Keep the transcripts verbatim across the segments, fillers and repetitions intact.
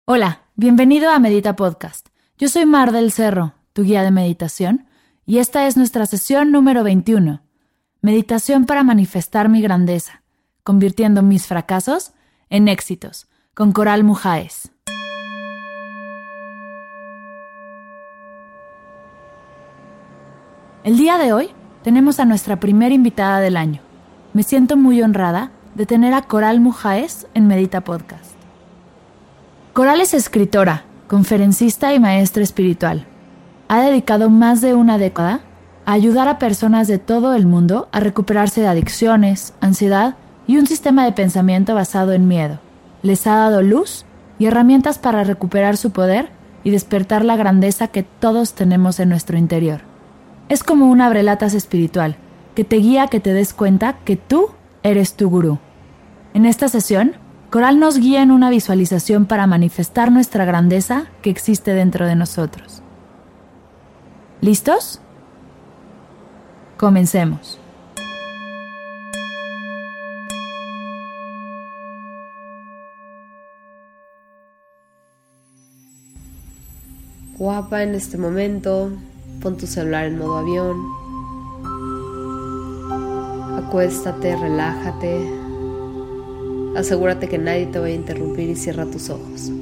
Hola, bienvenido a Medita Podcast. Yo soy Mar del Cerro, tu guía de meditación, y esta es nuestra sesión número veintiuno. Meditación para manifestar mi grandeza, convirtiendo mis fracasos en éxitos, con Coral Mujáez. El día de hoy tenemos a nuestra primera invitada del año. Me siento muy honrada de tener a Coral Mujáez en Medita Podcast. Coral es escritora, conferencista y maestra espiritual. Ha dedicado más de una década a ayudar a personas de todo el mundo a recuperarse de adicciones, ansiedad y un sistema de pensamiento basado en miedo. Les ha dado luz y herramientas para recuperar su poder y despertar la grandeza que todos tenemos en nuestro interior. Es como un abrelatas espiritual que te guía a que te des cuenta que tú eres tu gurú. En esta sesión, Coral nos guía en una visualización para manifestar nuestra grandeza que existe dentro de nosotros. ¿Listos? Comencemos. Guapa, en este momento, pon tu celular en modo avión. Acuéstate, relájate. Asegúrate que nadie te vaya a interrumpir y cierra tus ojos.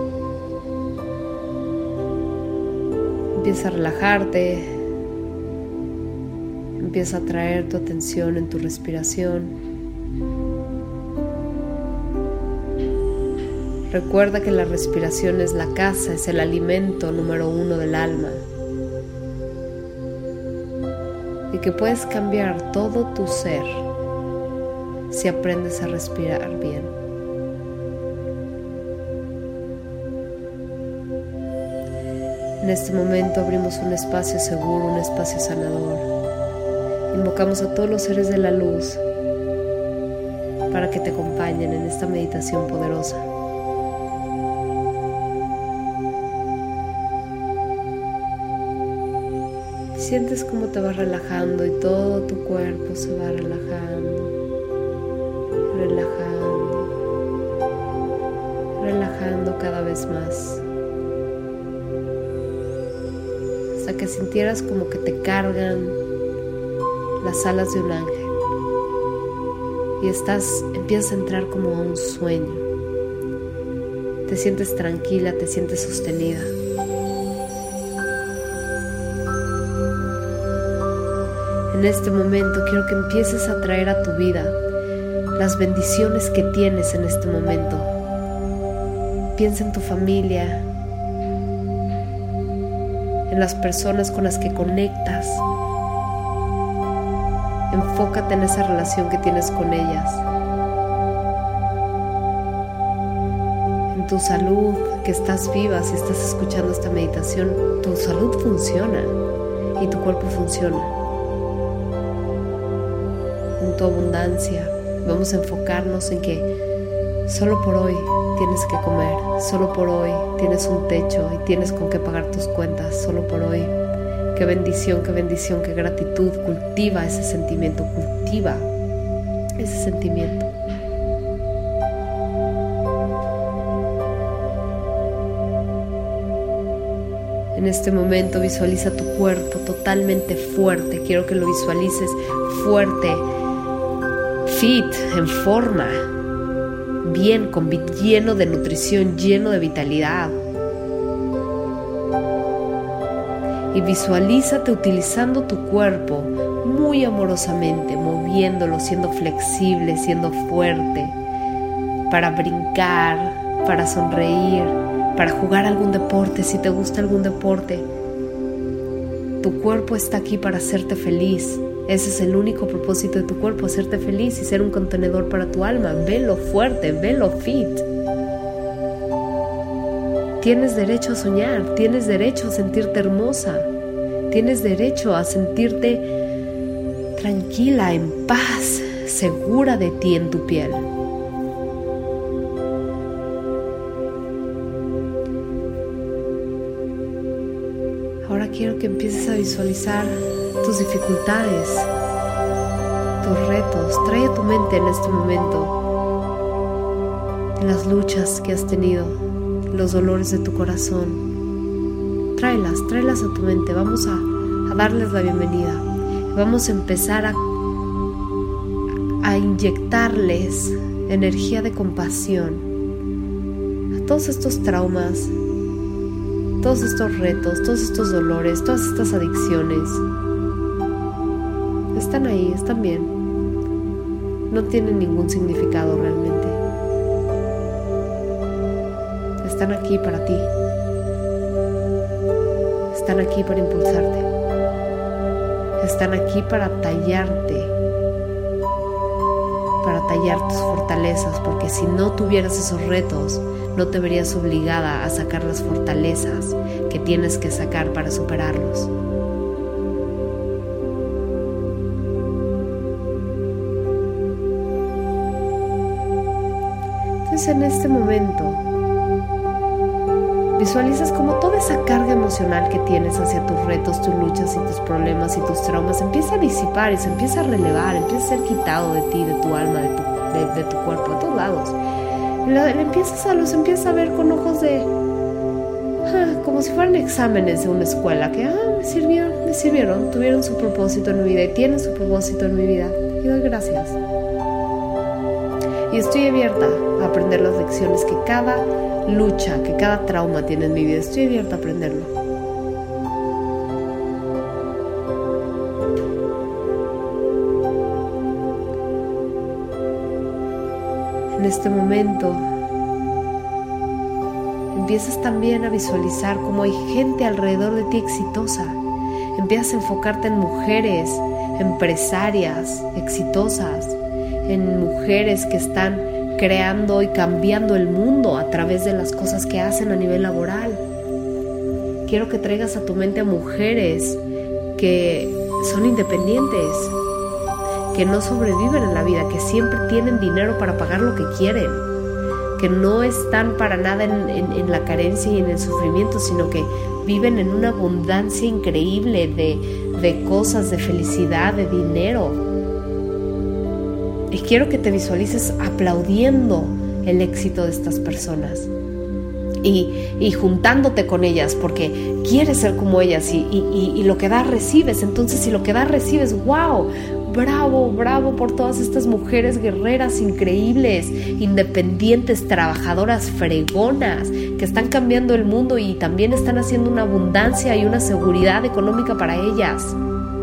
Empieza a relajarte. Empieza a traer tu atención en tu respiración. Recuerda que la respiración es la casa, es el alimento número uno del alma. Y que puedes cambiar todo tu ser si aprendes a respirar bien. En este momento abrimos un espacio seguro, un espacio sanador. Invocamos a todos los seres de la luz para que te acompañen en esta meditación poderosa. Sientes cómo te vas relajando y todo tu cuerpo se va relajando. Relajando, relajando cada vez más, hasta que sintieras como que te cargan las alas de un ángel y estás, empiezas a entrar como a un sueño. Te sientes tranquila, te sientes sostenida. En este momento quiero que empieces a traer a tu vida las bendiciones que tienes en este momento. Piensa en tu familia, en las personas con las que conectas. Enfócate en esa relación que tienes con ellas. En tu salud, que estás viva, si estás escuchando esta meditación, tu salud funciona y tu cuerpo funciona. En tu abundancia. Vamos a enfocarnos en que solo por hoy tienes que comer, solo por hoy tienes un techo y tienes con qué pagar tus cuentas, solo por hoy. Qué bendición, qué bendición, qué gratitud. Cultiva ese sentimiento, cultiva ese sentimiento. En este momento visualiza tu cuerpo totalmente fuerte. Quiero que lo visualices fuerte, fit, en forma, bien, con, lleno de nutrición, lleno de vitalidad. Y visualízate utilizando tu cuerpo muy amorosamente, moviéndolo, siendo flexible, siendo fuerte, para brincar, para sonreír, para jugar algún deporte, si te gusta algún deporte. Tu cuerpo está aquí para hacerte feliz. Ese es el único propósito de tu cuerpo, hacerte feliz y ser un contenedor para tu alma. Velo fuerte, velo fit. Tienes derecho a soñar, tienes derecho a sentirte hermosa, tienes derecho a sentirte tranquila, en paz, segura de ti en tu piel. Ahora quiero que empieces a visualizar tus dificultades, tus retos. Trae a tu mente en este momento las luchas que has tenido, los dolores de tu corazón. Tráelas, tráelas a tu mente. Vamos a, a darles la bienvenida. Vamos a empezar a, a inyectarles energía de compasión a todos estos traumas, todos estos retos, todos estos dolores, todas estas adicciones. Están ahí, están bien. No tienen ningún significado realmente. Están aquí para ti. Están aquí para impulsarte. Están aquí para tallarte, para tallar tus fortalezas, porque si no tuvieras esos retos, no te verías obligada a sacar las fortalezas que tienes que sacar para superarlos. Entonces, en este momento, visualizas como toda esa carga emocional que tienes hacia tus retos, tus luchas y tus problemas y tus traumas empieza a disipar y se empieza a relevar, empieza a ser quitado de ti, de tu alma, de tu, de, de tu cuerpo, de todos lados. Lo, lo empiezas a, los empiezas a ver con ojos de... Ah, como si fueran exámenes de una escuela, que ah, me sirvieron, me sirvieron, tuvieron su propósito en mi vida y tienen su propósito en mi vida. Y doy gracias. Y estoy abierta a aprender las lecciones que cada lucha, que cada trauma tiene en mi vida. Estoy abierta a aprenderlo. En este momento empiezas también a visualizar cómo hay gente alrededor de ti exitosa. Empiezas a enfocarte en mujeres empresarias exitosas, en mujeres que están creando y cambiando el mundo a través de las cosas que hacen a nivel laboral. Quiero que traigas a tu mente a mujeres que son independientes, que no sobreviven en la vida, que siempre tienen dinero para pagar lo que quieren, que no están para nada en, en, en la carencia y en el sufrimiento, sino que viven en una abundancia increíble de, de cosas, de felicidad, de dinero. Y quiero que te visualices aplaudiendo el éxito de estas personas y, y juntándote con ellas porque quieres ser como ellas y, y, y lo que das recibes. Entonces, si lo que das recibes, wow, bravo, bravo por todas estas mujeres guerreras increíbles, independientes, trabajadoras, fregonas, que están cambiando el mundo y también están haciendo una abundancia y una seguridad económica para ellas.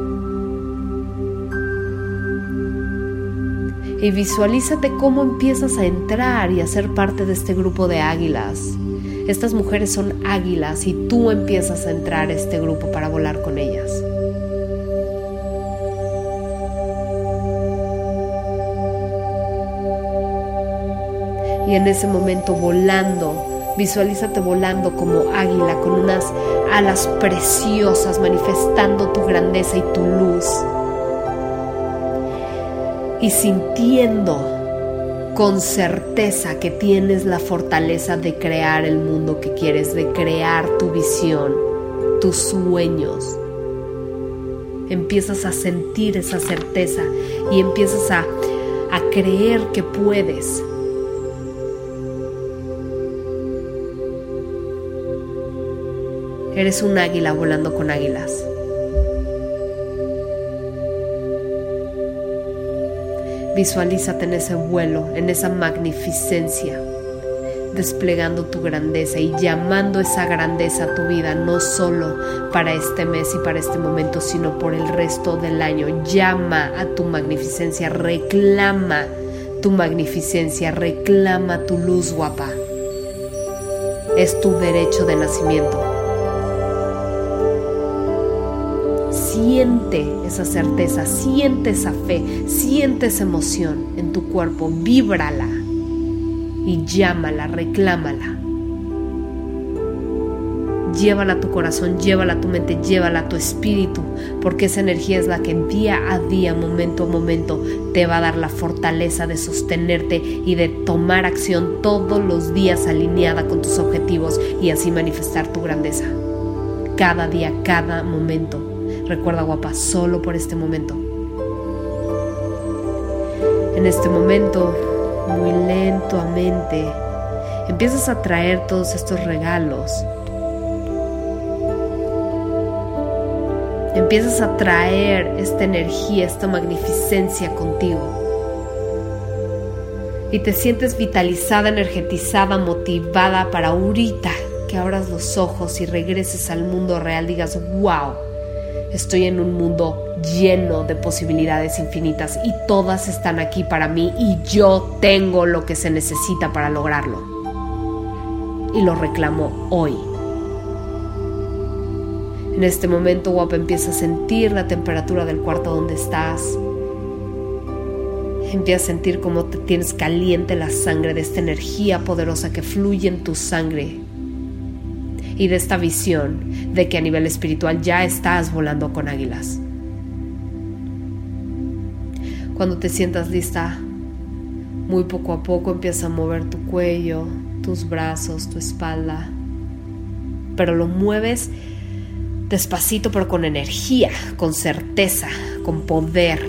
Y visualízate cómo empiezas a entrar y a ser parte de este grupo de águilas. Estas mujeres son águilas y tú empiezas a entrar a este grupo para volar con ellas. Y en ese momento volando, visualízate volando como águila con unas alas preciosas, manifestando tu grandeza y tu luz. Y sintiendo con certeza que tienes la fortaleza de crear el mundo que quieres, de crear tu visión, tus sueños. Empiezas a sentir esa certeza y empiezas a, a creer que puedes. Eres un águila volando con águilas. Visualízate en ese vuelo, en esa magnificencia, desplegando tu grandeza y llamando esa grandeza a tu vida, no solo para este mes y para este momento, sino por el resto del año. Llama a tu magnificencia, reclama tu magnificencia, reclama tu luz, guapa. Es tu derecho de nacimiento. Siente esa certeza, siente esa fe, siente esa emoción en tu cuerpo, víbrala y llámala, reclámala. Llévala a tu corazón, llévala a tu mente, llévala a tu espíritu, porque esa energía es la que día a día, momento a momento, te va a dar la fortaleza de sostenerte y de tomar acción todos los días alineada con tus objetivos y así manifestar tu grandeza. Cada día, cada momento. Recuerda, guapa, solo por este momento. En este momento, muy lentamente, empiezas a traer todos estos regalos. Empiezas a traer esta energía, esta magnificencia contigo. Y te sientes vitalizada, energetizada, motivada para ahorita que abras los ojos y regreses al mundo real. Digas, wow, estoy en un mundo lleno de posibilidades infinitas y todas están aquí para mí y yo tengo lo que se necesita para lograrlo. Y lo reclamo hoy. En este momento, guapa, empieza a sentir la temperatura del cuarto donde estás. Empieza a sentir cómo te tienes caliente la sangre de esta energía poderosa que fluye en tu sangre. Y de esta visión de que a nivel espiritual ya estás volando con águilas. Cuando te sientas lista, muy poco a poco empieza a mover tu cuello, tus brazos, tu espalda. Pero lo mueves despacito, pero con energía, con certeza, con poder.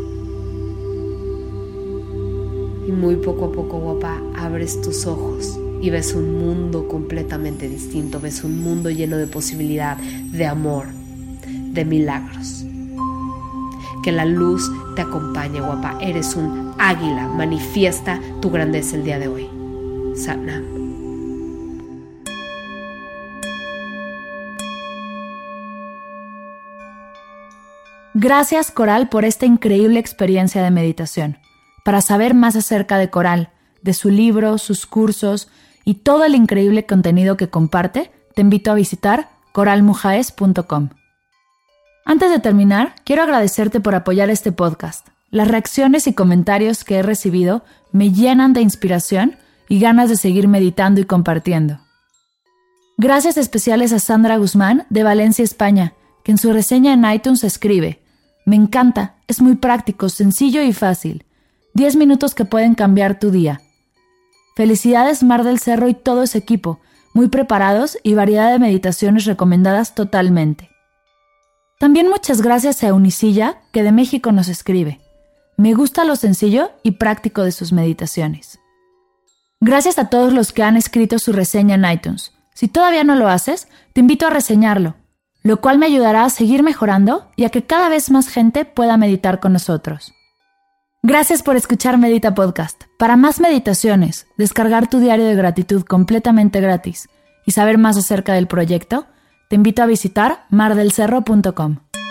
Y muy poco a poco, guapa, abres tus ojos y ves un mundo completamente distinto. Ves un mundo lleno de posibilidad, de amor, de milagros. Que la luz te acompañe, guapa. Eres un águila. Manifiesta tu grandeza el día de hoy. Sat Nam. Gracias, Coral, por esta increíble experiencia de meditación. Para saber más acerca de Coral, de su libro, sus cursos y todo el increíble contenido que comparte, te invito a visitar coral mujaes punto com. Antes de terminar, quiero agradecerte por apoyar este podcast. Las reacciones y comentarios que he recibido me llenan de inspiración y ganas de seguir meditando y compartiendo. Gracias especiales a Sandra Guzmán, de Valencia, España, que en su reseña en iTunes escribe: me encanta, es muy práctico, sencillo y fácil. diez minutos que pueden cambiar tu día. Felicidades, Mar del Cerro y todo ese equipo, muy preparados y variedad de meditaciones recomendadas totalmente. También muchas gracias a Unicilla, que de México nos escribe: me gusta lo sencillo y práctico de sus meditaciones. Gracias a todos los que han escrito su reseña en iTunes. Si todavía no lo haces, te invito a reseñarlo, lo cual me ayudará a seguir mejorando y a que cada vez más gente pueda meditar con nosotros. Gracias por escuchar Medita Podcast. Para más meditaciones, descargar tu diario de gratitud completamente gratis y saber más acerca del proyecto, te invito a visitar mar del cerro punto com.